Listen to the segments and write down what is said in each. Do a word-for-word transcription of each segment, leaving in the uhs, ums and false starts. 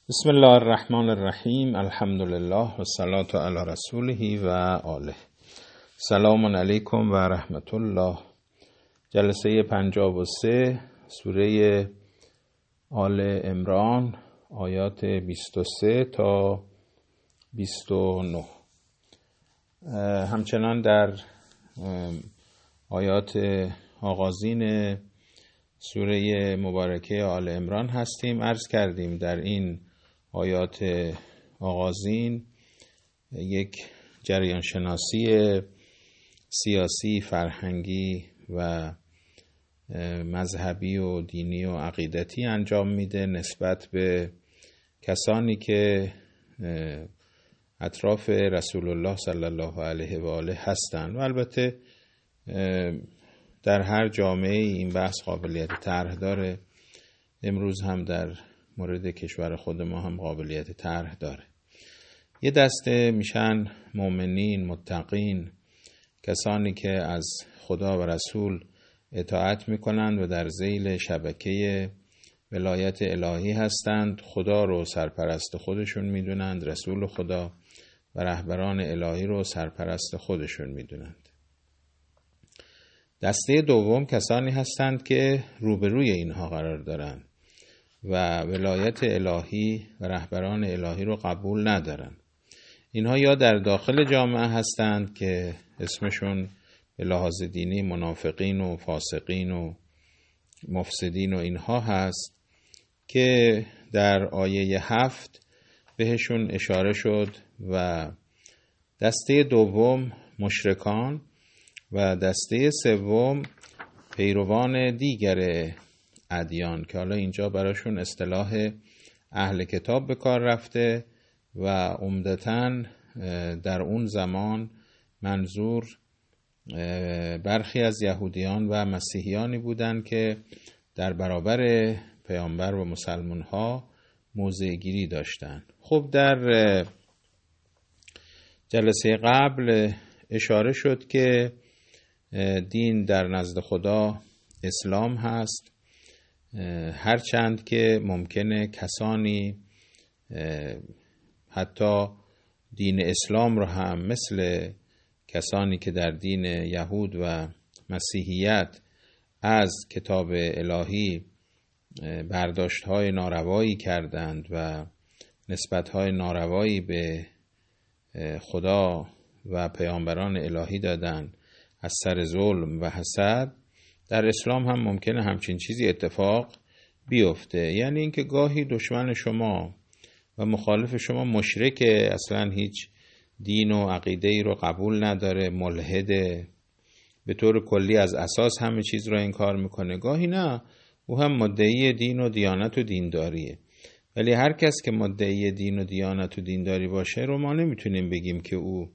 بسم الله الرحمن الرحیم. الحمد لله و الصلاة علی رسوله و آله. سلام علیکم و رحمت الله. جلسه پنجاه و سه، سوره آل عمران، آیات بیست و سه تا بیست و نه. همچنان در آیات آغازین سوره مبارکه آل عمران هستیم. عرض کردیم در این آیات آغازین یک جریان شناسی سیاسی، فرهنگی و مذهبی و دینی و عقیدتی انجام میده نسبت به کسانی که اطراف رسول الله صلی الله علیه و آله هستند. و البته در هر جامعه این بحث قابلیت طرح داره. امروز هم در مورد کشور خود ما هم قابلیت طرح داره. یه دسته میشن مؤمنین، متقین، کسانی که از خدا و رسول اطاعت میکنند و در ذیل شبکه ولایت الهی هستند. خدا رو سرپرست خودشون میدونند، رسول خدا و رهبران الهی رو سرپرست خودشون میدونند. دسته دوم کسانی هستند که روبروی اینها قرار دارند و ولایت الهی و رهبران الهی رو قبول ندارن. اینها یا در داخل جامعه هستند که اسمشون به لحاظ دینی منافقین و فاسقین و مفسدین و اینها هست که در آیه هفت بهشون اشاره شد. و دسته دوم مشرکان و دسته سوم پیروان دیگر ادیان که حالا اینجا براشون اصطلاح اهل کتاب به کار رفته و عمدتاً در اون زمان منظور برخی از یهودیان و مسیحیانی بودند که در برابر پیامبر و مسلمان ها موضع گیری داشتند. خب در جلسه قبل اشاره شد که دین در نزد خدا اسلام هست، هرچند که ممکنه کسانی حتی دین اسلام رو هم مثل کسانی که در دین یهود و مسیحیت از کتاب الهی برداشت‌های ناروایی کردند و نسبت‌های ناروایی به خدا و پیامبران الهی دادند از سر ظلم و حسد، در اسلام هم ممکنه همچین چیزی اتفاق بیفته. یعنی اینکه گاهی دشمن شما و مخالف شما مشرکه، اصلا هیچ دین و عقیده ای رو قبول نداره، ملحده، به طور کلی از اساس همه چیز رو انکار میکنه. گاهی نه، او هم مدعی دین و دیانت و دینداریه. ولی هر کس که مدعی دین و دیانت و دینداری باشه رو ما نمیتونیم بگیم که او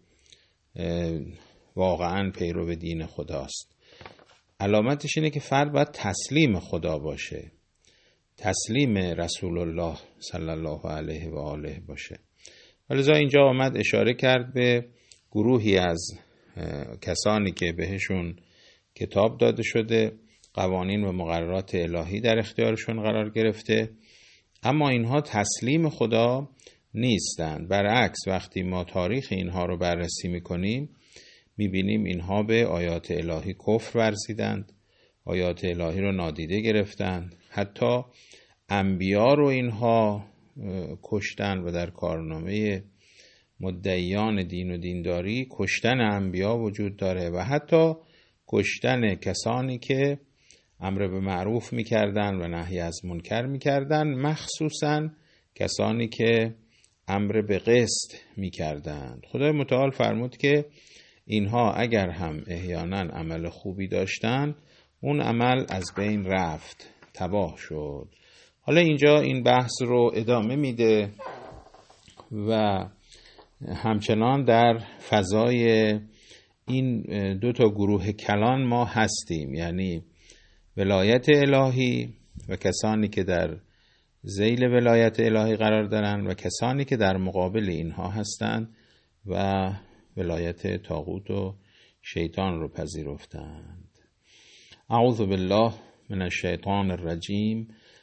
واقعا پیرو دین خداست. علامتش اینه که فرد باید تسلیم خدا باشه، تسلیم رسول الله صلی الله علیه و آله باشه. ولذا اینجا آمد اشاره کرد به گروهی از کسانی که بهشون کتاب داده شده، قوانین و مقررات الهی در اختیارشون قرار گرفته، اما اینها تسلیم خدا نیستند. برعکس وقتی ما تاریخ اینها رو بررسی میکنیم میبینیم اینها به آیات الهی کفر ورزیدند، آیات الهی رو نادیده گرفتند، حتی انبیا رو اینها کشتن و در کارنامه مدعیان دین و دینداری کشتن انبیا وجود داره و حتی کشتن کسانی که امر به معروف میکردن و نهی از منکر میکردن، مخصوصا کسانی که امر به قسط میکردند. خدای متعال فرمود که اینها اگر هم احیانا عمل خوبی داشتن، اون عمل از بین رفت، تباه شد. حالا اینجا این بحث رو ادامه میده و همچنان در فضای این دو تا گروه کلان ما هستیم، یعنی ولایت الهی و کسانی که در ذیل ولایت الهی قرار دارن و کسانی که در مقابل اینها هستند و ولایت طاغوت و شیطان رو پذیرفتند. اعوذ بالله من الشیطان الرجیم.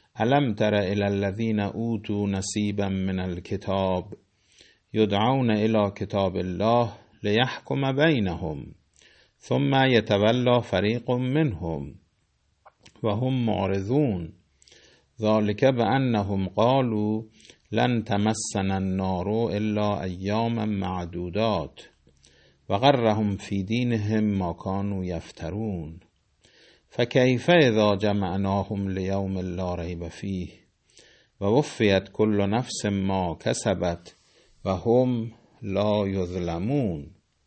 الم تر الی الذین اوتوا نصیبا من الکتاب یدعون الی کتاب الله لیحکم بینهم ثم یتولی فریق منهم و هم معرضون ذلک بانهم قالوا لن تمسنا النار الا ایاما معدودات و غرهم فی دینهم ما کانوا یفترون فکیف اذا جمعناهم لیوم لا ریب فیه و وفیت کل نفس ما کسبت و هم لا یظلمون.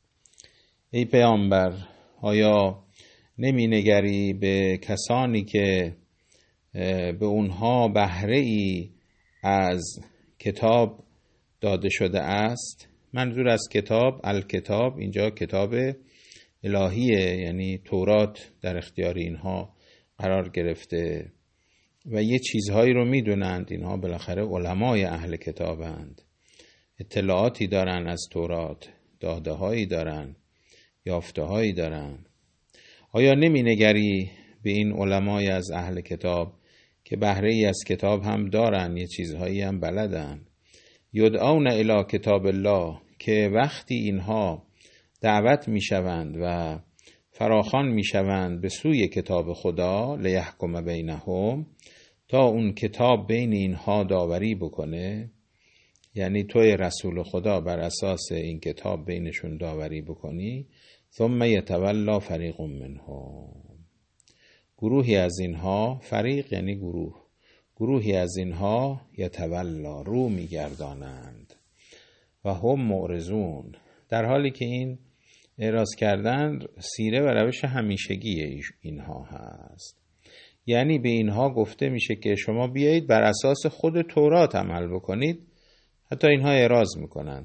ای پیامبر، آیا نمی نگری به کسانی که به اونها بهره ای از کتاب داده شده است؟ منظور از کتاب الکتاب اینجا کتاب الهیه، یعنی تورات در اختیار اینها قرار گرفته و یه چیزهایی رو میدونند. اینها بالاخره علمای اهل کتابند، اطلاعاتی دارن از تورات، داده هایی دارن، یافته هایی دارن. آیا نمی نگری به این علمای از اهل کتاب که بهره ای از کتاب هم دارن، یه چیزهایی هم بلدن؟ یدعون الی کتاب الله، که وقتی اینها دعوت می شوند و فراخوان می شوند به سوی کتاب خدا، لیحکم بینهم، تا اون کتاب بین اینها داوری بکنه، یعنی توی رسول خدا بر اساس این کتاب بینشون داوری بکنی. ثم یتولی فریق منهم، گروهی از اینها، فریق یعنی گروه، گروهی از اینها یتولی رو میگردانند و هم معرضون، در حالی که این اعراض کردن سیره و روش همیشگی اینها هست. یعنی به اینها گفته میشه که شما بیایید بر اساس خود تورات عمل بکنید، حتی اینها اعراض میکنن.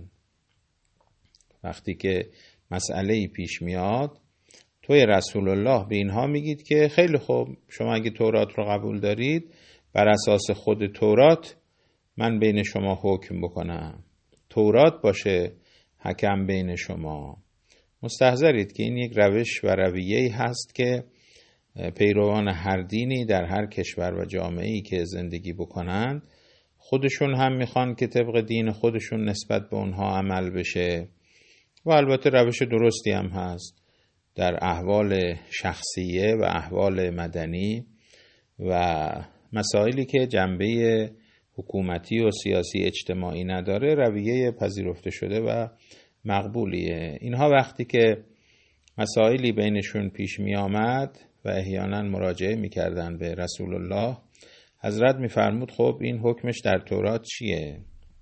وقتی که مسئله‌ای پیش میاد، توی رسول الله به اینها میگید که خیلی خوب، شما اگه تورات رو قبول دارید، بر اساس خود تورات من بین شما حکم بکنم، تورات باشه حکم بین شما. مستحضرید که این یک روش و رویه‌ای هست که پیروان هر دینی در هر کشور و جامعه‌ای که زندگی بکنند، خودشون هم میخوان که طبق دین خودشون نسبت به اونها عمل بشه و البته روش درستی هم هست در احوال شخصیه و احوال مدنی و مسائلی که جنبه حکومتی و سیاسی اجتماعی نداره، رویه پذیرفته شده و مقبولیه. اینها وقتی که مسائلی بینشون پیش می آمد و احیانا مراجعه می کردن به رسول الله، حضرت می فرمود خب این حکمش در تورات چیه؟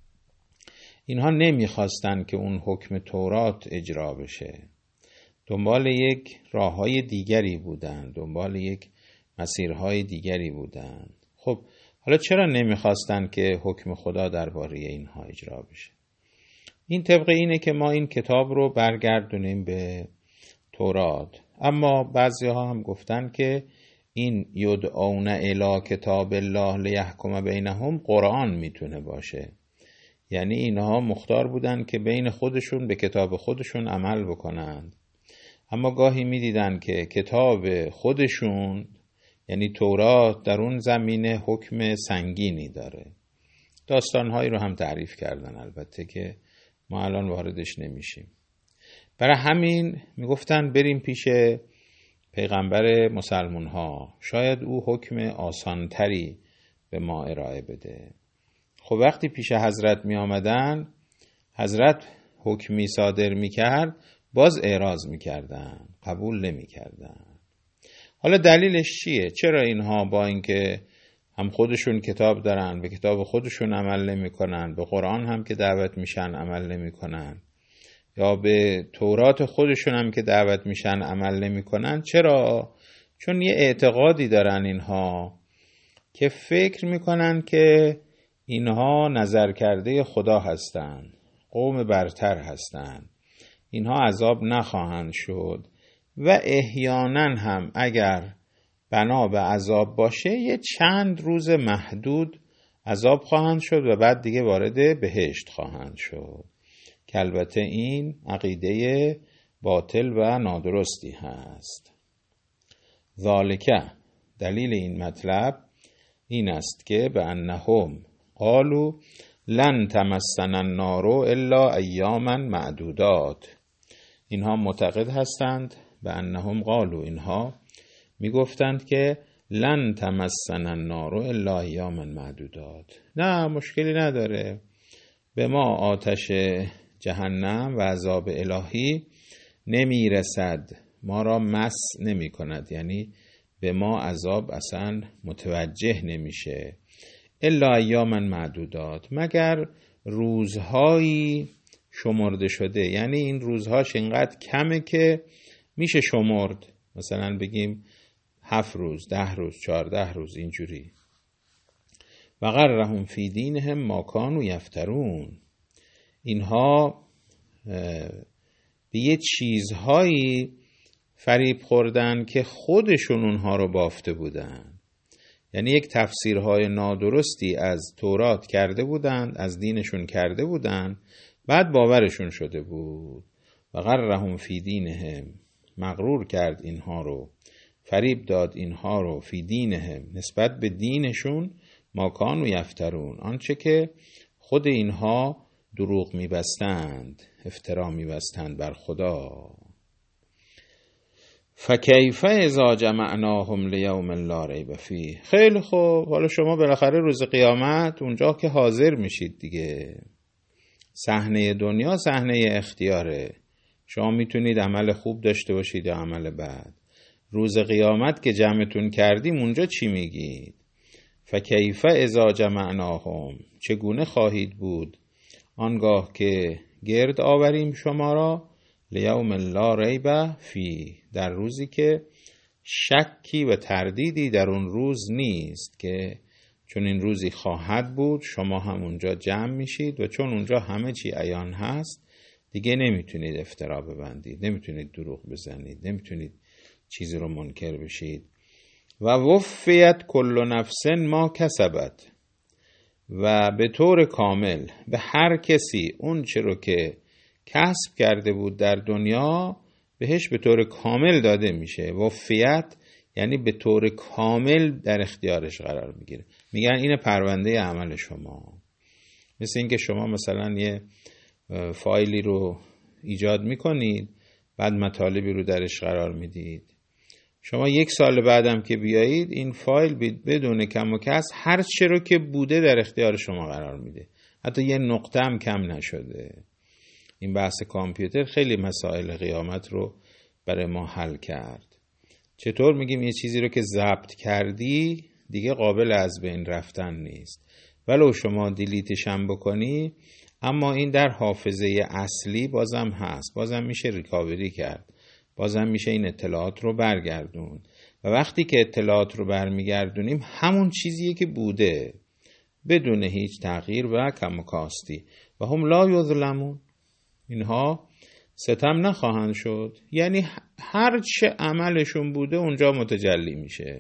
اینها نمی خواستن که اون حکم تورات اجرا بشه، دنبال یک راههای دیگری بودن، دنبال یک مسیرهای دیگری بودن. خب حالا چرا نمی خواستن که حکم خدا درباره اینها اجرا بشه؟ این طبق اینه که ما این کتاب رو برگردونیم به تورات. اما بعضی ها هم گفتن که این یدعون الی کتاب الله لیحکم بینهم قرآن میتونه باشه، یعنی اینها مختار بودن که بین خودشون به کتاب خودشون عمل بکنند، اما گاهی میدیدن که کتاب خودشون یعنی تورات در اون زمینه حکم سنگینی داره. داستانهایی رو هم تعریف کردن البته که ما الان واردش نمیشیم. برای همین میگفتن بریم پیش پیغمبر مسلمون ها، شاید او حکم آسانتری به ما ارائه بده. خب وقتی پیش حضرت می آمدن، حضرت حکمی صادر می کرد، باز اعراض می کردن، قبول نمی کردن. حالا دلیلش چیه؟ چرا اینها با اینکه هم خودشون کتاب دارن به کتاب خودشون عمل نمی کنن، به قرآن هم که دعوت میشن عمل نمی کنن، یا به تورات خودشون هم که دعوت میشن عمل نمی کنن؟ چرا؟ چون یه اعتقادی دارن اینها که فکر میکنن که اینها نظر کرده خدا هستن، قوم برتر هستن، اینها عذاب نخواهند شد و احیانا هم اگر بنا به عذاب باشه یه چند روز محدود عذاب خواهند شد و بعد دیگه وارد بهشت خواهند شد، که البته این عقیده باطل و نادرستی هست. ذالک، دلیل این مطلب، این است که به انهم قالوا لن تمسنا النار الا ایاما معدودات. اینها معتقد هستند به انهم قالوا، اینها میگفتند که لن تمسنا النار الا ایاما معدودات، نه مشکلی نداره، به ما آتش جهنم و عذاب الهی نمیرسد، ما را مس نمی کند، یعنی به ما عذاب اصلا متوجه نمیشه. الا ایاما معدودات، مگر روزهایی شمرده شده، یعنی این روزهاش اینقدر کمه که میشه شمرد، مثلا بگیم هفت روز، ده روز، چهارده روز، اینجوری. و غرهم فی دینهم ما کانوا یفترون، اینها به یه چیزهایی فریب خوردن که خودشون اونها رو بافته بودن، یعنی یک تفسیرهای نادرستی از تورات کرده بودند، از دینشون کرده بودند، بعد باورشون شده بود. و غرهم فی دینهم، مغرور کرد اینها رو، فریب داد اینها رو، فی دینهم، نسبت به دینشون، ما کانوا یفترون، آنچه که خود اینها دروغ میبستند، افترا میبستند بر خدا. فکیف اذا جمعناهم لیوم لا ریب فیه. خیلی خوب، حالا شما بالاخره روز قیامت اونجا که حاضر میشید دیگه، صحنه دنیا صحنه اختیاره، شما میتونید عمل خوب داشته باشید یا عمل بد. روز قیامت که جمعتون کردیم اونجا چی میگید؟ فکیف اذا جمعناهم، چگونه خواهید بود آنگاه که گرد آوریم شما را، لیوم لا ریب فیه، در روزی که شکی و تردیدی در اون روز نیست، که چون این روزی خواهد بود شما هم اونجا جمع میشید و چون اونجا همه چی عیان هست دیگه نمیتونید افترا ببندید، نمیتونید دروغ بزنید، نمیتونید چیزی رو منکر بشید. و وفیت کل نفس ما کسبت، و به طور کامل به هر کسی اون چه رو که کسب کرده بود در دنیا بهش به طور کامل داده میشه. وفیت یعنی به طور کامل در اختیارش قرار میگیره. میگن این پرونده عمل شما، مثل اینکه شما مثلا یه فایلی رو ایجاد میکنید، بعد مطالبی رو درش قرار میدید، شما یک سال بعدم که بیایید این فایل بدون کم و کس هر چه رو که بوده در اختیار شما قرار میده، حتی یه نقطه هم کم نشده. این بحث کامپیوتر خیلی مسائل قیامت رو برای ما حل کرد. چطور میگیم یه چیزی رو که ضبط کردی دیگه قابل از بین رفتن نیست، ولو شما دیلیتش هم بکنی اما این در حافظه اصلی بازم هست، بازم میشه ریکاوری کرد، بازم میشه این اطلاعات رو برگردون. و وقتی که اطلاعات رو برمیگردونیم همون چیزیه که بوده، بدون هیچ تغییر و کم و کاستی. و هم لا یظلمون، اینها ستم نخواهند شد، یعنی هر چه عملشون بوده اونجا متجلی میشه.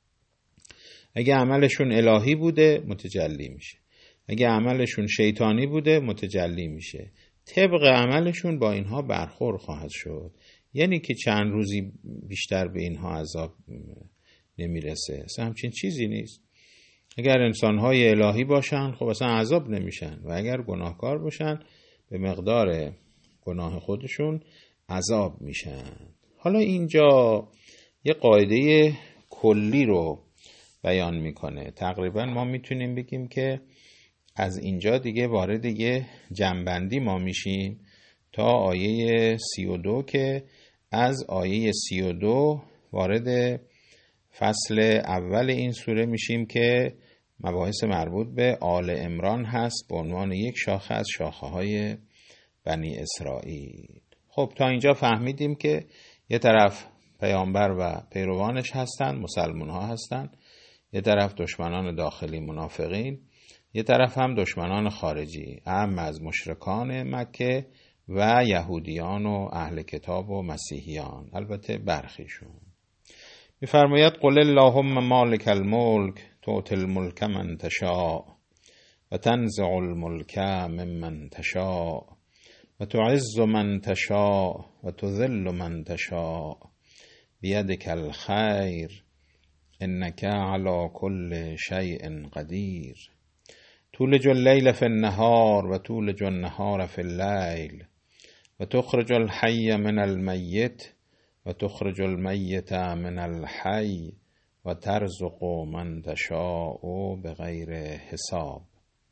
اگه عملشون الهی بوده متجلی میشه، اگه عملشون شیطانی بوده متجلی میشه، طبق عملشون با اینها برخورد خواهد شد. یعنی که چند روزی بیشتر به اینها عذاب نمیرسه، اصلا همچین چیزی نیست. اگر انسانهای الهی باشن خب اصلا عذاب نمیشن، و اگر گناهکار باشن به مقدار گناه خودشون عذاب میشن. حالا اینجا یه قاعده کلی رو بیان میکنه. تقریبا ما میتونیم بگیم که از اینجا دیگه وارد یه جنبندی ما میشیم تا آیه سی و دو، که از آیه سی و دو وارد فصل اول این سوره میشیم که مباحث مربوط به آل عمران هست به عنوان یک شاخه از شاخه های بنی اسرائیل. خب تا اینجا فهمیدیم که یه طرف پیامبر و پیروانش هستن، مسلمان ها هستن، یه طرف دشمنان داخلی منافقین، یه طرف هم دشمنان خارجی، اهم از مشرکان مکه و یهودیان و اهل کتاب و مسیحیان، البته برخیشون. می‌فرماید قل اللهم مالک الملک تؤتی الملک من تشاء و تنزع الملک ممن تشاء و تعز من تشاء و تذل من تشاء بیدک الخیر انک علی کل شیء قدیر تولج اللیل فی النهار و تولج النهار فی اللیل و تخرج الحی من المیت و تخرج المیت من الحی و ترزق من تشاء بغیر حساب.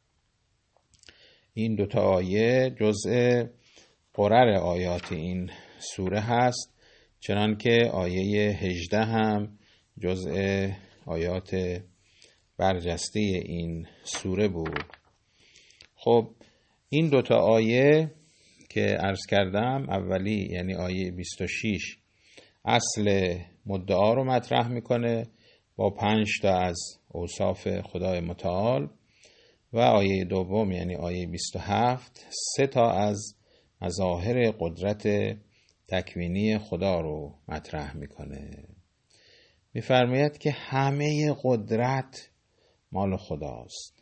این دوتا آیه جزء قرر آیات این سوره هست، چنان که آیه هجده هم جزء آیات برجسته این سوره بود. خب این دوتا آیه که عرض کردم، اولی یعنی آیه بیست و شش اصل مدعا رو مطرح میکنه با پنج تا از اوصاف خدای متعال، و آیه دوم یعنی آیه بیست و هفت سه تا از مظاهر قدرت تکوینی خدا رو مطرح میکنه. میفرماید که همه قدرت مال خداست،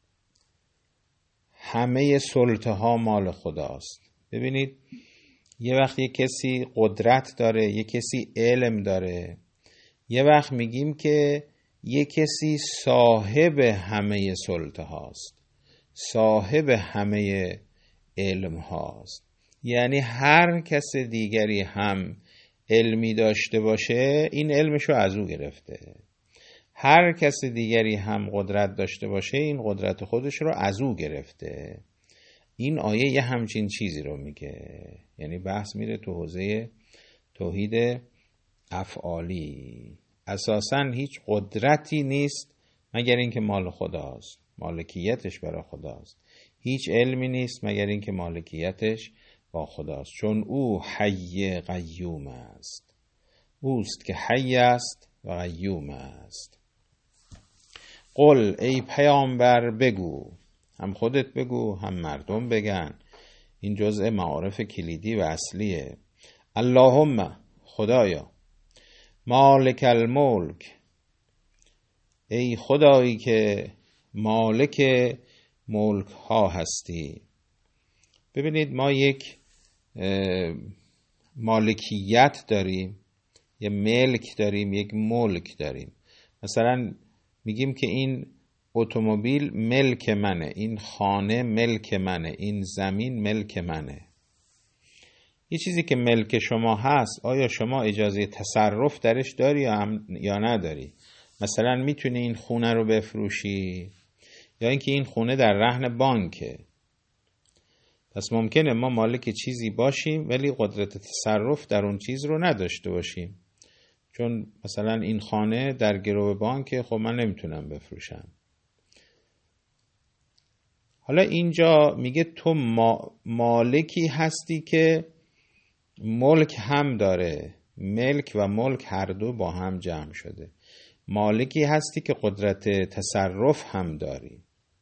همه سلطه ها مال خداست. ببینید یه وقت یه کسی قدرت داره، یه کسی علم داره، یه وقت میگیم که یه کسی صاحب همه سلطه هاست، صاحب همه علم هاست. یعنی هر کس دیگری هم علمی داشته باشه این علمشو از او گرفته، هر کس دیگری هم قدرت داشته باشه این قدرت خودش رو از او گرفته. این آیه یه همچین چیزی رو میگه، یعنی بحث میره تو حوزه توحید افعالی. اساساً هیچ قدرتی نیست مگر اینکه مال خداست، مالکیتش برای خداست. هیچ علمی نیست مگر اینکه مالکیتش با خداست، چون او حی قیوم است، اوست که حی است و قیوم است. قل ای پیامبر بگو، هم خودت بگو هم مردم بگن، این جزء معارف کلیدی و اصلیه. اللهم خدایا، مالک الملک، ای خدایی که مالک ملک ها هستی. ببینید ما یک مالکیت داریم، یه ملک داریم، یک ملک داریم. مثلا میگیم که این اتومبیل ملک منه، این خانه ملک منه، این زمین ملک منه. یه چیزی که ملک شما هست آیا شما اجازه تصرف درش داری یا نداری؟ مثلا میتونی این خونه رو بفروشی، یا اینکه این خونه در رهن بانکه. پس ممکنه ما مالک چیزی باشیم ولی قدرت تصرف در اون چیز رو نداشته باشیم، چون مثلا این خانه در گرو بانکه، خب من نمیتونم بفروشم. حالا اینجا میگه تو مالکی هستی که ملک هم داره، ملک و ملک هر دو با هم جمع شده. مالکی هستی که قدرت تصرف هم داری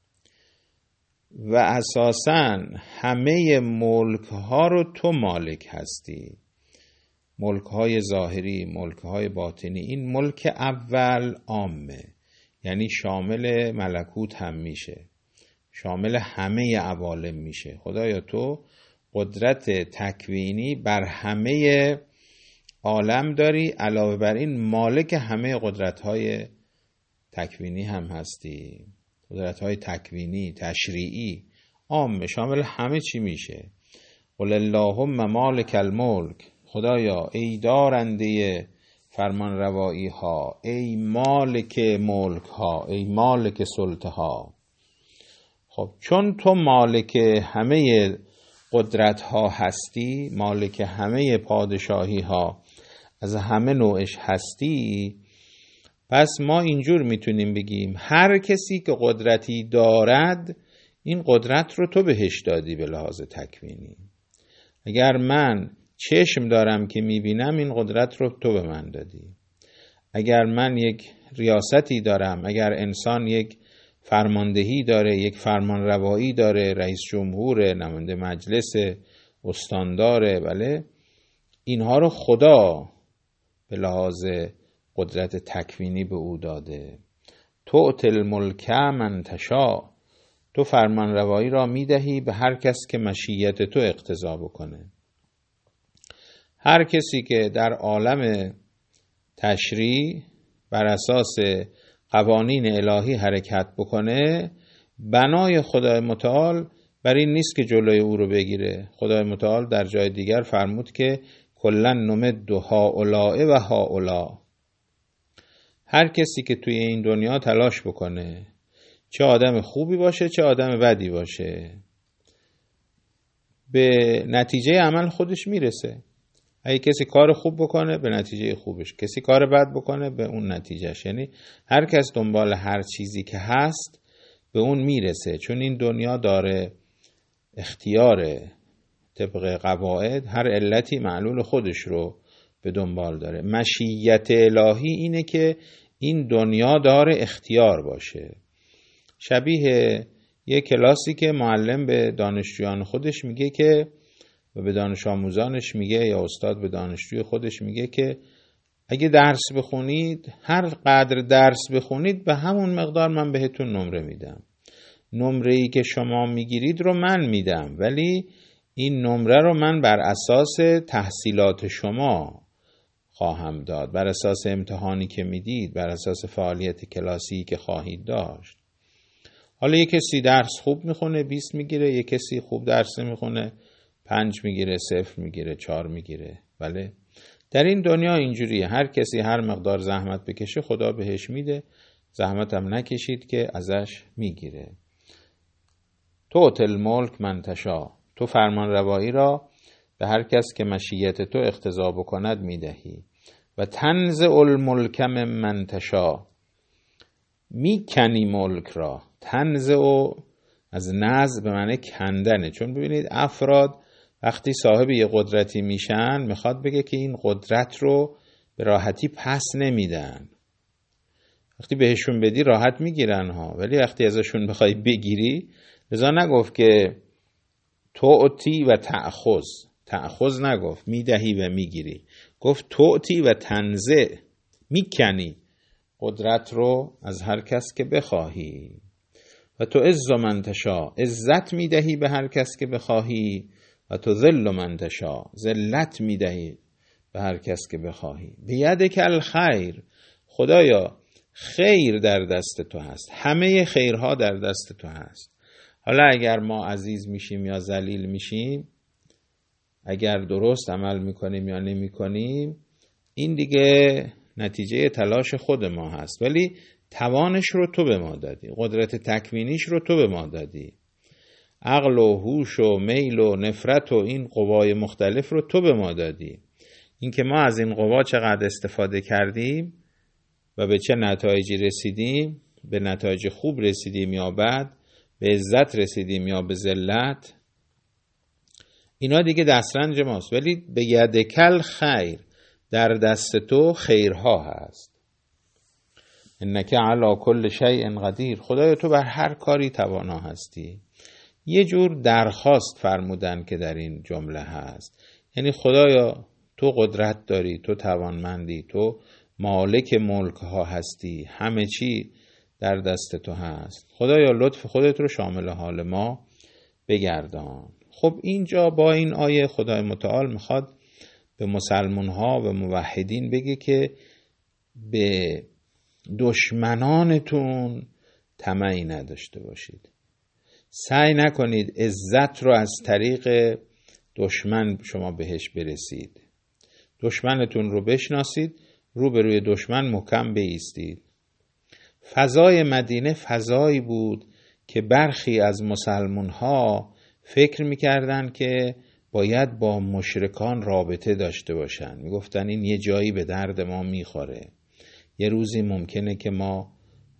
و اساساً همه ملک ها رو تو مالک هستی، ملک های ظاهری، ملک های باطنی. این ملک اول عامه، یعنی شامل ملکوت هم میشه، شامل همه عوالم میشه. خدایا تو قدرت تکوینی بر همه عالم داری، علاوه بر این مالک همه قدرت‌های تکوینی هم هستی. قدرت‌های تکوینی، تشریعی، عام، شامل همه چی میشه. قل اللهم مالک الملک، خدایا ای دارنده فرمان روایی ها، ای مالک ملک ها، ای مالک سلطه ها. خب چون تو مالک همه قدرت ها هستی، مالک همه پادشاهی ها از همه نوعش هستی، پس ما اینجور میتونیم بگیم هر کسی که قدرتی دارد این قدرت رو تو بهش دادی به لحاظ تکوینی. اگر من چشم دارم که میبینم این قدرت رو تو به من دادی. اگر من یک ریاستی دارم، اگر انسان یک فرماندهی داره، یک فرمان روایی داره، رئیس جمهور، نماینده مجلس، استانداره، بله، اینها رو خدا به لحاظ قدرت تکوینی به او داده. تؤتی الملک من تشاء، تو فرمان روایی را میدهی به هر کس که مشیت تو اقتضا بکنه. هر کسی که در عالم تشریع بر اساس قوانین الهی حرکت بکنه، بنای خدای متعال بر این نیست که جلوی او رو بگیره. خدای متعال در جای دیگر فرمود که کلا نمد هؤلاء و هؤلاء، هر کسی که توی این دنیا تلاش بکنه، چه آدم خوبی باشه چه آدم بدی باشه، به نتیجه عمل خودش میرسه. اگه کسی کار خوب بکنه به نتیجه خوبش، کسی کار بد بکنه به اون نتیجهش. یعنی هر کس دنبال هر چیزی که هست به اون میرسه، چون این دنیا داره اختیاره طبق قواعد، هر علتی معلول خودش رو به دنبال داره. مشیت الهی اینه که این دنیا داره اختیار باشه. شبیه یک کلاسی که معلم به دانشجویان خودش میگه که و به دانش آموزانش میگه، یا استاد به دانشجوی خودش میگه که اگه درس بخونید، هر قدر درس بخونید به همون مقدار من بهتون نمره میدم. نمره ای که شما میگیرید رو من میدم، ولی این نمره رو من بر اساس تحصیلات شما خواهم داد، بر اساس امتحانی که میدید، بر اساس فعالیت کلاسی که خواهید داشت. حالا یک کسی درس خوب میخونه بیست میگیره، یک کسی خوب درس میخونه پنج میگیره، صفر میگیره، چهار میگیره. بله، در این دنیا اینجوریه، هر کسی هر مقدار زحمت بکشه خدا بهش میده، زحمت هم نکشید که ازش میگیره. تؤتی الملک من تشاء، تو فرمان روایی را به هر کس که مشیت تو اقتضا بکند میدهی. و تنزع الملک من تشاء، میکنی ملک را. تنزع از نزع به معنی کندنه، چون ببینید افراد وقتی صاحب یه قدرتی میشن میخواد بگه که این قدرت رو به راحتی پس نمیدن. وقتی بهشون بدی راحت میگیرن ها، ولی وقتی ازشون بخوای بگیری، لذا نگفت که تؤتی و تأخذ، تأخذ نگفت میدهی و میگیری، گفت تؤتی و تنزع، میکنی قدرت رو از هر کس که بخواهی. و تو عز من تشاء، عزت میدهی به هر کس که بخواهی. و تو ذل من تشاء، ذلت میدهی به هر کس که بخواهی. بیدک الخیر، خدایا خیر در دست تو هست، همه خیرها در دست تو هست. حالا اگر ما عزیز میشیم یا ذلیل میشیم، اگر درست عمل میکنیم یا نمیکنیم، این دیگه نتیجه تلاش خود ما هست، ولی توانش رو تو به ما دادی، قدرت تکوینیش رو تو به ما دادی، عقل و هوش و میل و نفرت و این قوای مختلف رو تو به ما دادی. این که ما از این قوا چقدر استفاده کردیم و به چه نتایجی رسیدیم، به نتایج خوب رسیدیم یا بد، به عزت رسیدیم یا به ذلت، اینا دیگه دسترنج ماست. ولی به یدکل خیر، در دست تو خیرها هست. انک علی کل شیء قدیر، خدایا تو بر هر کاری توانا هستی. یه جور درخواست فرمودن که در این جمله هست، یعنی خدایا تو قدرت داری، تو توانمندی، تو مالک ملک ها هستی، همه چی در دست تو هست. خدایا لطف خودت رو شامل حال ما بگردان. خب اینجا با این آیه خدای متعال میخواد به مسلمان ها و موحدین بگه که به دشمنانتون طمعی نداشته باشید. سعی نکنید عزت رو از طریق دشمن شما بهش برسید. دشمنتون رو بشناسید، رو به روی دشمن محکم بایستید. فضای مدینه فضایی بود که برخی از مسلمان ها فکر میکردن که باید با مشرکان رابطه داشته باشن. میگفتن این یه جایی به درد ما میخوره، یه روزی ممکنه که ما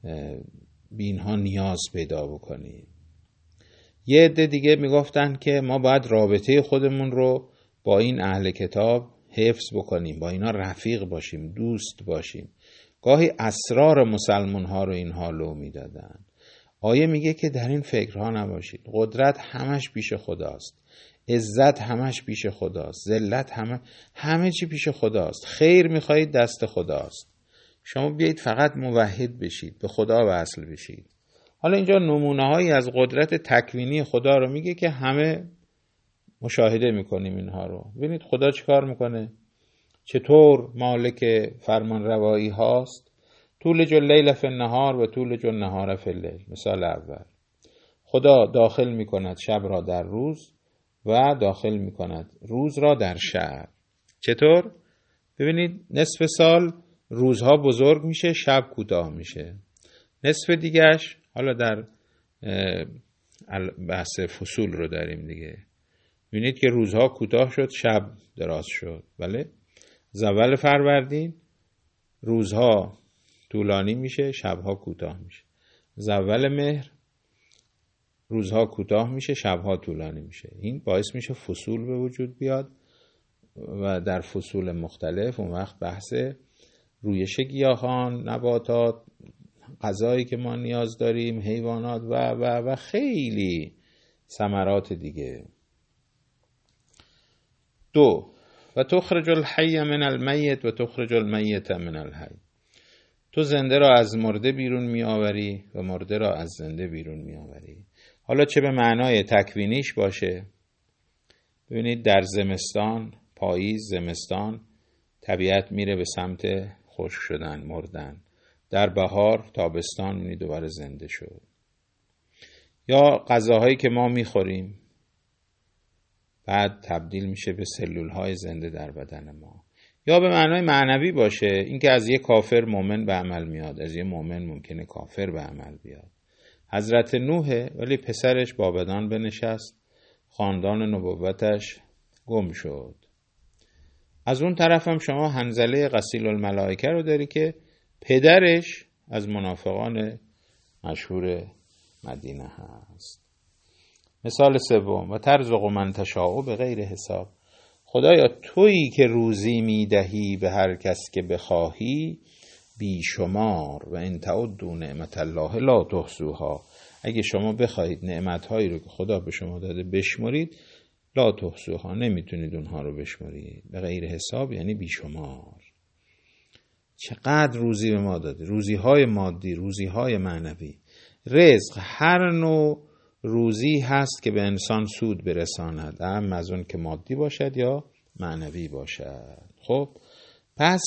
به اینها نیاز پیدا بکنیم. یه عده دیگه میگفتن که ما باید رابطه خودمون رو با این اهل کتاب حفظ بکنیم، با اینا رفیق باشیم، دوست باشیم. گاهی اسرار مسلمان ها رو اینها لو میدادن. آیه میگه که در این فکرها نباشید. قدرت همش پیش خداست، عزت همش پیش خداست، ذلت همه همه چی پیش خداست. خیر میخواهید دست خداست. شما بیایید فقط موحد بشید، به خدا وصل بشید. حالا اینجا نمونه هایی از قدرت تکوینی خدا رو میگه که همه مشاهده میکنیم اینها رو. ببینید خدا چی کار میکنه، چطور مالک فرمان روایی هاست، تولج اللیل فی النهار و تولج النهار فی اللیل. مثال اول، خدا داخل می کند شب را در روز و داخل می کند روز را در شب. چطور؟ ببینید نصف سال روزها بزرگ میشه، شب کوتاه میشه. نصف دیگهش، حالا در بحث فصول رو داریم دیگه، ببینید که روزها کوتاه شد، شب دراز شد. بله، از اول فروردین روزها طولانی میشه، شبها کوتاه میشه. از اول مهر روزها کوتاه میشه، شبها طولانی میشه. این باعث میشه فصول به وجود بیاد و در فصول مختلف اون وقت بحث رویش گیاهان، نباتات، غذایی که ما نیاز داریم، حیوانات و و و خیلی ثمرات دیگه. دو، و تخرج الحی من المیت و تخرج المیت من الحی. تو زنده را از مرده بیرون می آوری و مرده را از زنده بیرون می آوری. حالا چه به معنای تکوینیش باشه، ببینید در زمستان، پاییز، زمستان طبیعت میره به سمت خشک شدن، مردن. در بهار، تابستان میبینید دوباره زنده شد. یا غذاهایی که ما میخوریم بعد تبدیل میشه به سلولهای زنده در بدن ما. یا به معنای معنوی باشه، اینکه از یه کافر مومن به عمل میاد، از یه مومن ممکنه کافر به عمل بیاد. حضرت نوح ولی پسرش با بدان بنشست، خاندان نبوتش گم شد. از اون طرف هم شما حنظله غسیل الملائکه رو داری که پدرش از منافقان مشهور مدینه هست. مثال سوم، و ترزق من تشاء به غیر حساب. خدایا تویی که روزی میدهی به هر کس که بخواهی بی شمار، و ان تعدوا نعمت الله لا تحصوها. اگه شما بخواهید نعمتهایی رو که خدا به شما داده بشمرید، لا تحصوها، نمیتونید اونها رو بشمرید. به غیر حساب یعنی بی شمار. چقدر روزی به ما داده، روزی های مادی، روزی های معنوی. رزق هر نوع روزی هست که به انسان سود برساند، هم از اون که مادی باشد یا معنوی باشد. خب پس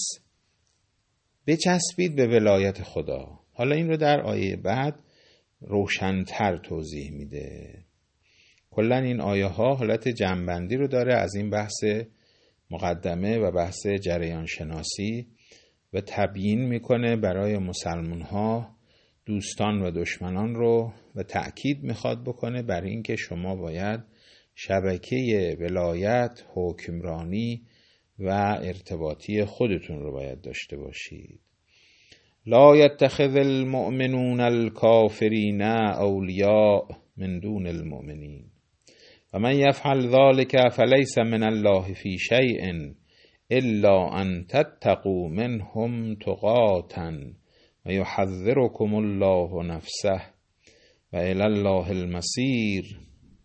بچسبید به ولایت خدا. حالا این رو در آیه بعد روشن‌تر توضیح میده. کلا این آیه ها حالت جمع‌بندی رو داره از این بحث مقدمه و بحث جریان شناسی و تبیین میکنه برای مسلمان ها دوستان و دشمنان رو و تأکید میخواد بکنه بر اینکه شما باید شبکه ولایت، حکمرانی و ارتباطی خودتون رو باید داشته باشید. لا یتخذ المؤمنون الکافرین اولیاء من دون المؤمنین و من یفعل ذلك فلیس من الله فی شیء الا ان تتقوا منهم تقاتا و یحذرکم الله نفسه و الی الله المصیر.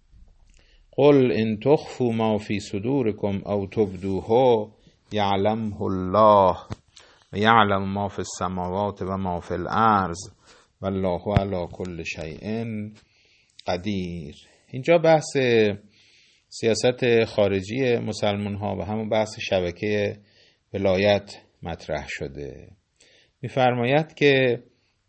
قل ان تخفوا ما فی صدورکم او تبدوه یعلمه الله و یعلم ما فی السماوات و ما فی الارض والله علی کل شیء قدیر. اینجا بحث سیاست خارجی مسلمان ها و همون بحث شبکه ولایت مطرح شده. می‌فرماید که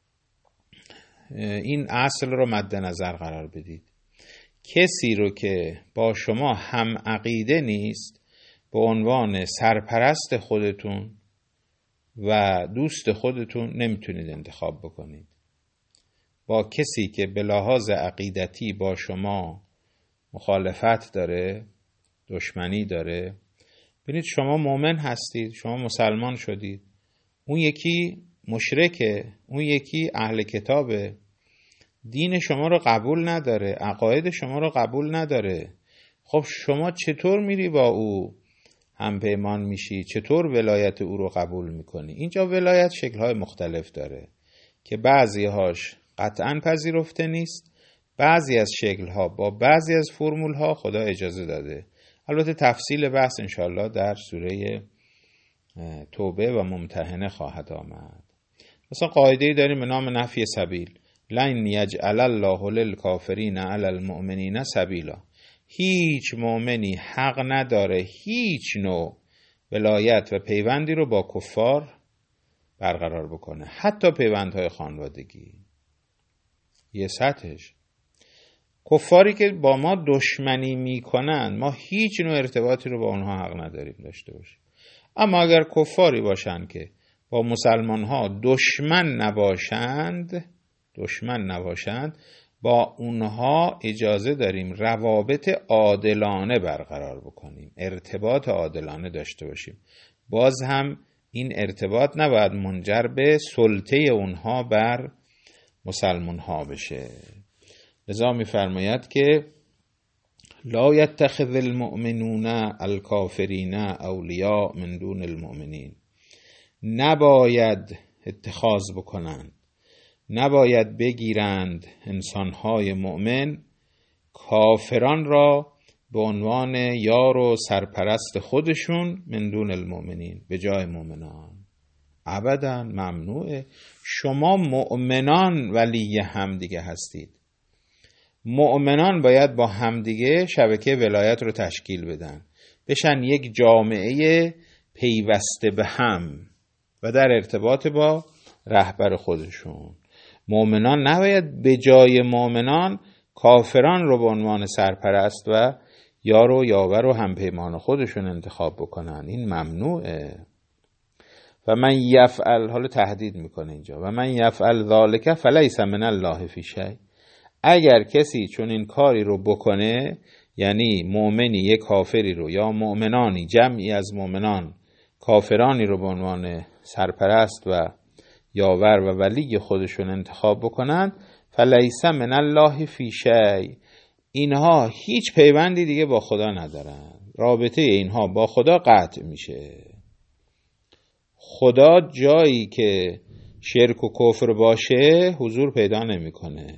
این اصل رو مد نظر قرار بدید. کسی رو که با شما هم عقیده نیست به عنوان سرپرست خودتون و دوست خودتون نمیتونید انتخاب بکنید. با کسی که به لحاظ عقیدتی با شما مخالفت داره، دشمنی داره، ببینید شما مؤمن هستید، شما مسلمان شدید، اون یکی مشرکه، اون یکی اهل کتابه، دین شما رو قبول نداره، عقاید شما رو قبول نداره. خب شما چطور میری با او هم پیمان میشی؟ چطور ولایت او رو قبول میکنی؟ اینجا ولایت شکل‌های مختلف داره که بعضی هاش قطعاً پذیرفته نیست، بعضی از شکل‌ها با بعضی از فرمول‌ها خدا اجازه داده. البته تفصیل بحث انشاءالله در سوره توبه و ممتحنه خواهد آمد. مثلا قاعده‌ای داریم به نام نفی سبیل، لن یجعل الله للکافرین علی المؤمنین سبیلا. هیچ مؤمنی حق نداره هیچ نوع ولایت و پیوندی رو با کفار برقرار بکنه، حتی پیوندهای خانوادگی. یه سطحش. کفاری که با ما دشمنی میکنن ما هیچ نوع ارتباطی رو با اونها حق نداریم داشته باشیم. اما اگر کفاری باشن که با مسلمان ها دشمن نباشند دشمن نباشند با اونها اجازه داریم روابط عادلانه برقرار بکنیم، ارتباط عادلانه داشته باشیم. باز هم این ارتباط نباید منجر به سلطه اونها بر مسلمان ها بشه. لذا می‌فرماید که لا یتخذ المؤمنون الکافرین اولیاء من دون المؤمنین، نباید اتخاذ بکنند، نباید بگیرند انسانهای مؤمن کافران را به عنوان یار و سرپرست خودشون من دون المؤمنین، به جای مؤمنان. ابداً ممنوعه. شما مؤمنان ولی همدیگه هستید. مؤمنان باید با همدیگه شبکه ولایت رو تشکیل بدن، بشن یک جامعه پیوسته به هم و در ارتباط با رهبر خودشون. مؤمنان نباید به جای مؤمنان کافران رو به عنوان سرپرست و یار و یاور و همپیمان خودشون انتخاب بکنن. این ممنوعه. و من یفعل، حالا تهدید میکنه اینجا، و من یفعل ذالک فلیس من الله فی شیء، اگر کسی چون این کاری رو بکنه، یعنی مؤمنی یک کافری رو یا مؤمنانی جمعی از مؤمنان کافرانی رو به عنوان سرپرست و یاور و ولی خودشون انتخاب بکنن، فلیس من الله فی شیء، اینها هیچ پیوندی دیگه با خدا ندارن، رابطه اینها با خدا قطع میشه. خدا جایی که شرک و کفر باشه حضور پیدا نمیکنه.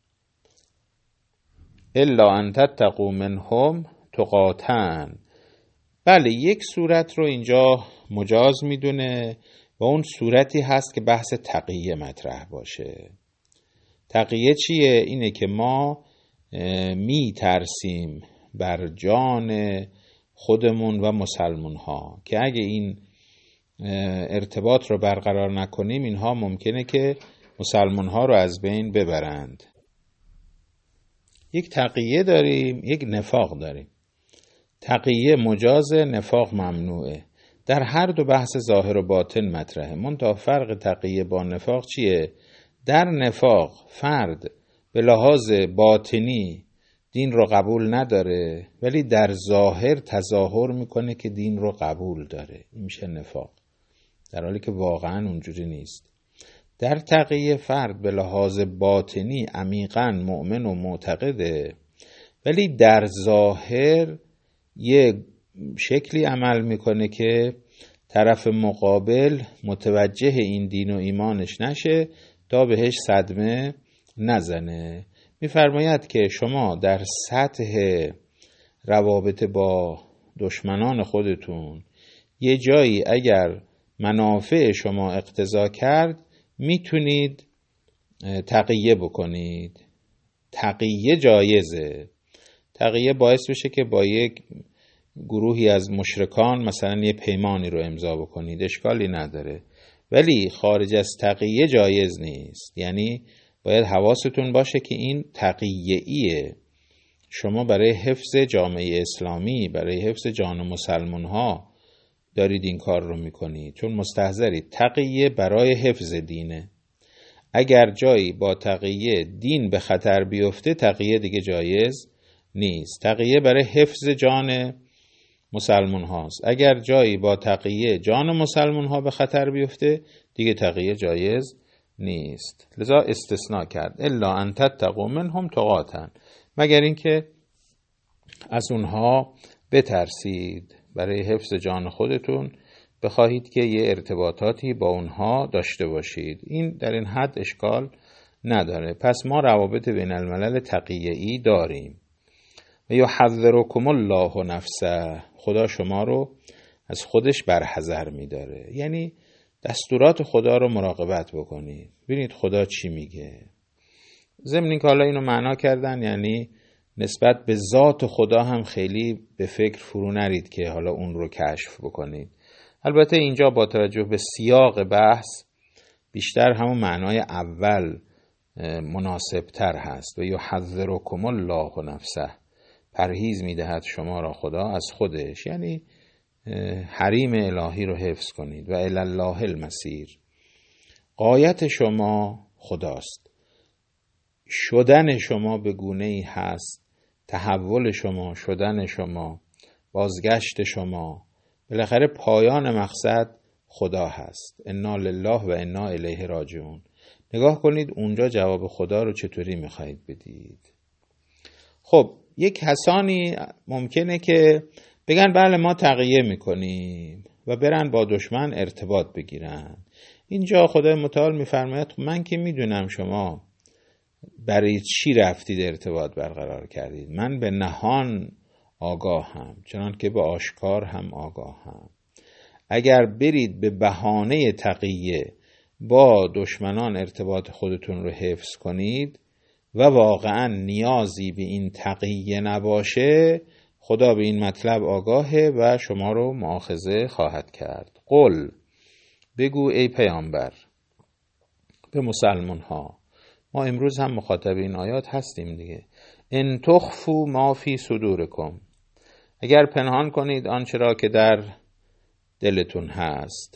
الا ان تتقوا منهم تقاتن. بله، یک صورت رو اینجا مجاز میدونه و اون صورتی هست که بحث تقیه مطرح باشه. تقیه چیه؟ اینه که ما می ترسیم بر جان خودمون و مسلمون ها که اگه این ارتباط رو برقرار نکنیم اینها ممکنه که مسلمون ها رو از بین ببرند. یک تقیه داریم، یک نفاق داریم. تقیه مجازه، نفاق ممنوعه. در هر دو بحث ظاهر و باطن مطرحه. منتها فرق تقیه با نفاق چیه؟ در نفاق فرد به لحاظ باطنی دین رو قبول نداره ولی در ظاهر تظاهر میکنه که دین رو قبول داره، این میشه نفاق، در حالی که واقعا اونجوری نیست. در تقیه فرد به لحاظ باطنی عمیقاً مؤمن و معتقده ولی در ظاهر یه شکلی عمل میکنه که طرف مقابل متوجه این دین و ایمانش نشه تا بهش صدمه نزنه. میفرماید که شما در سطح روابط با دشمنان خودتون یه جایی اگر منافع شما اقتضا کرد میتونید تقیه بکنید. تقیه جایزه. تقیه باعث بشه که با یک گروهی از مشرکان مثلا یه پیمانی رو امضا بکنید، اشکالی نداره، ولی خارج از تقیه جایز نیست. یعنی باید حواستون باشه که این تقیه‌ایه. شما برای حفظ جامعه اسلامی، برای حفظ جان مسلمان ها دارید این کار رو میکنید، چون مستحضرید تقیه برای حفظ دینه. اگر جایی با تقیه دین به خطر بیفته تقیه دیگه جایز نیست. تقیه برای حفظ جان مسلمان هاست. اگر جایی با تقیه جان مسلمان ها به خطر بیفته دیگه تقیه جایز نیست. لذا استثناء کرد الا ان تتقوا منهم تقاتا، مگر اینکه از اونها بترسید، برای حفظ جان خودتون بخواهید که یه ارتباطاتی با اونها داشته باشید. این در این حد اشکال نداره. پس ما روابط بین الملل تقیه‌ای داریم. و یحذرکم الله نفسه، خدا شما رو از خودش برحذر می‌داره. یعنی دستورات خدا رو مراقبت بکنید، ببینید خدا چی میگه. ضمن اینکه حالا اینو معنا کردن یعنی نسبت به ذات خدا هم خیلی به فکر فرو نرید که حالا اون رو کشف بکنید. البته اینجا با توجه به سیاق بحث بیشتر همون معنای اول مناسب تر هست. و یحذرکم الله نفسه، پرهیز میدهد شما را خدا از خودش، یعنی حریم الهی رو حفظ کنید. و الی الله المصیر، غایت شما خداست، شدن شما به گونه‌ای هست، تحول شما، شدن شما، بازگشت شما، بالاخره پایان مقصد خدا هست. انا لله و انا الیه راجعون. نگاه کنید اونجا جواب خدا رو چطوری میخواهید بدید. خب یک کسانی ممکنه که بگن بله ما تقیه میکنیم و برن با دشمن ارتباط بگیرن. اینجا خدای متعال میفرماید من که میدونم شما برای چی رفتید ارتباط برقرار کردید، من به نهان آگاهم چنان که به آشکار هم آگاهم. اگر برید به بهانه تقیه با دشمنان ارتباط خودتون رو حفظ کنید و واقعا نیازی به این تقیه نباشه، خدا به این مطلب آگاهه و شما رو مؤاخذه خواهد کرد. قل، بگو ای پیامبر به مسلمان ها، ما امروز هم مخاطب این آیات هستیم دیگه، ان تخفوا ما فی صدورکم، اگر پنهان کنید آنچه را که در دلتون هست،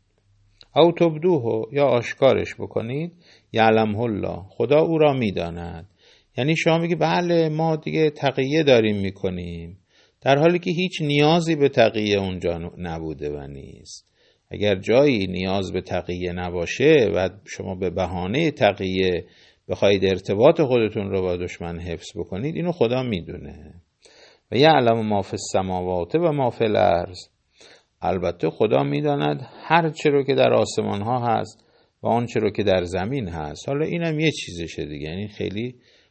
او تبدوه، یا آشکارش بکنید، یعلمه الله، خدا او را میداند. یعنی شما میگی بله ما دیگه تقیه داریم میکنیم، در حالی که هیچ نیازی به تقیه اونجا نبوده و نیست. اگر جایی نیاز به تقیه نباشه و شما به بهانه تقیه بخواید ارتباط خودتون رو با دشمن حفظ بکنید، اینو خدا میدونه. و یعلم ما فی السماوات و ما فی الارض، البته خدا میداند هر چه رو که در آسمان ها هست و آن چه رو که در زمین هست. حالا اینم یه چیزشه دیگه، یعنی خیلی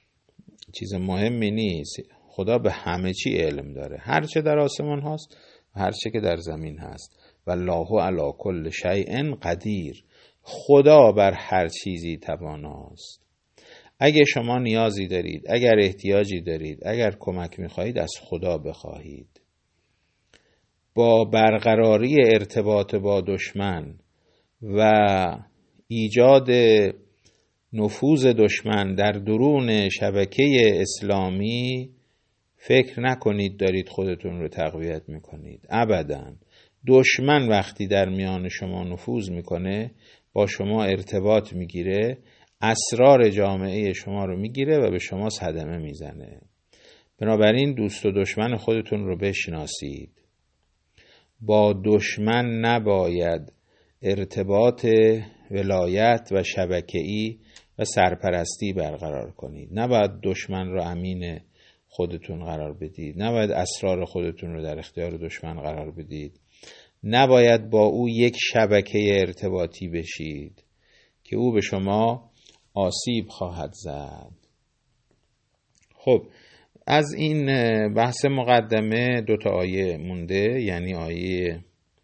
چیز مهمی نیست. خدا به همه چی علم داره، هر چه در آسمان هست و هر چه که در زمین هست. و الله علی کل شیء قدیر، خدا بر هر چیزی تواناست. اگه شما نیازی دارید، اگر احتیاجی دارید، اگر کمک میخواهید، از خدا بخواهید. با برقراری ارتباط با دشمن و ایجاد نفوذ دشمن در درون شبکه اسلامی فکر نکنید دارید خودتون رو تقویت میکنید. ابداً. دشمن وقتی در میان شما نفوذ میکنه، با شما ارتباط میگیره، اسرار جامعه شما رو میگیره و به شما صدمه میزنه. بنابراین دوست و دشمن خودتون رو بشناسید. با دشمن نباید ارتباط ولایت و شبکه‌ای و سرپرستی برقرار کنید. نباید دشمن رو امین خودتون قرار بدید، نباید اسرار خودتون رو در اختیار دشمن قرار بدید، نباید با او یک شبکه ارتباطی بشید که او به شما آسیب خواهد زد. خب از این بحث مقدمه دو تا آیه مونده، یعنی آیه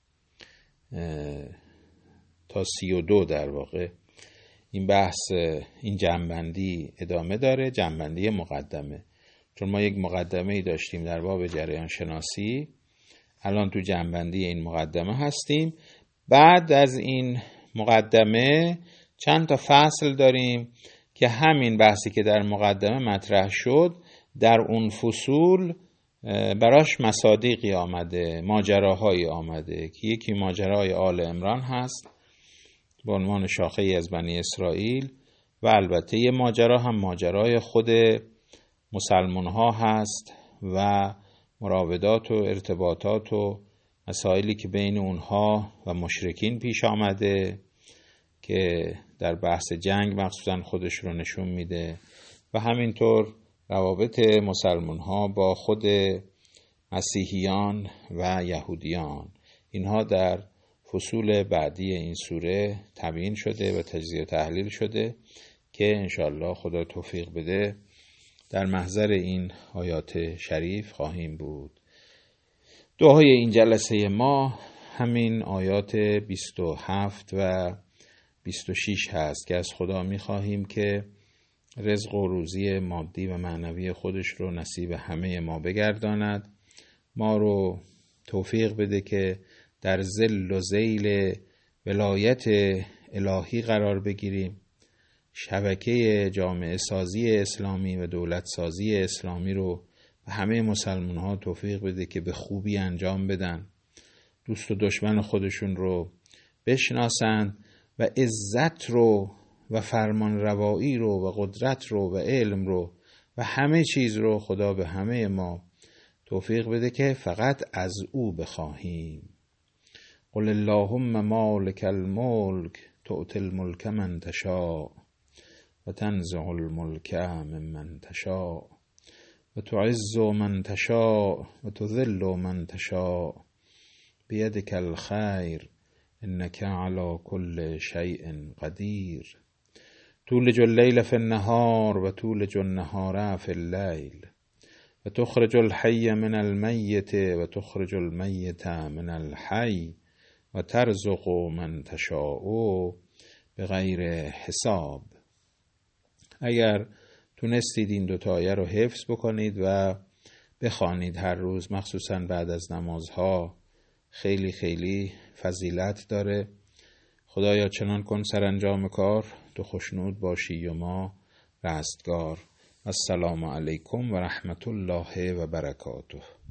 تا سی و دو در واقع این بحث، این جنبندی ادامه داره، جنبندی مقدمه. چون ما یک مقدمه ای داشتیم در باب جریان شناسی، الان تو جنبندی این مقدمه هستیم. بعد از این مقدمه چند تا فصل داریم که همین بحثی که در مقدمه مطرح شد در اون فصول براش مصادیقی آمده، ماجراهایی آمده که یکی ماجرای آل عمران هست به عنوان شاخه‌ای از بنی اسرائیل، و البته یه ماجرا هم ماجرای خود مسلمان ها هست و مراودات و ارتباطات و مسائلی که بین اونها و مشرکین پیش آمده که در بحث جنگ مخصوصا خودش رو نشون میده، و همینطور روابط مسلمان ها با خود مسیحیان و یهودیان. اینها در فصول بعدی این سوره تبیین شده و تجزیه و تحلیل شده که انشاءالله خدا توفیق بده در محضر این آیات شریف خواهیم بود. دعای این جلسه ما همین آیات بیست و هفت و بیست و شش هست که از خدا می‌خواهیم که رزق و روزی مادی و معنوی خودش رو نصیب همه ما بگرداند، ما رو توفیق بده که در ظل و ذیل ولایت الهی قرار بگیریم، شبکه جامعه سازی اسلامی و دولت سازی اسلامی رو به همه مسلمان ها توفیق بده که به خوبی انجام بدن، دوست و دشمن خودشون رو بشناسن و عزت رو و فرمان روایی رو و قدرت رو و علم رو و همه چیز رو خدا به همه ما توفیق بده که فقط از او بخواهیم. قل اللهم مالک الملک تؤتی الملک من تشاء و تنزع الملک ممن تشاء و تعز من تشاء و تذل من تشاء بیدک الخیر انک علی کل شیء قدیر. تولج اللیل فی النهار و تولج النهار فی اللیل و تخرج الحی من المیت و تخرج المیت من الحی و ترزق من تشاء بغیر حساب. اگر تونستید این دوتا آیه رو حفظ بکنید و بخوانید هر روز، مخصوصا بعد از نمازها، خیلی خیلی فضیلت داره. خدایا چنان کن سرانجام کار تو خوشنود باشی و ما رستگار. السلام علیکم و رحمت الله و برکاته.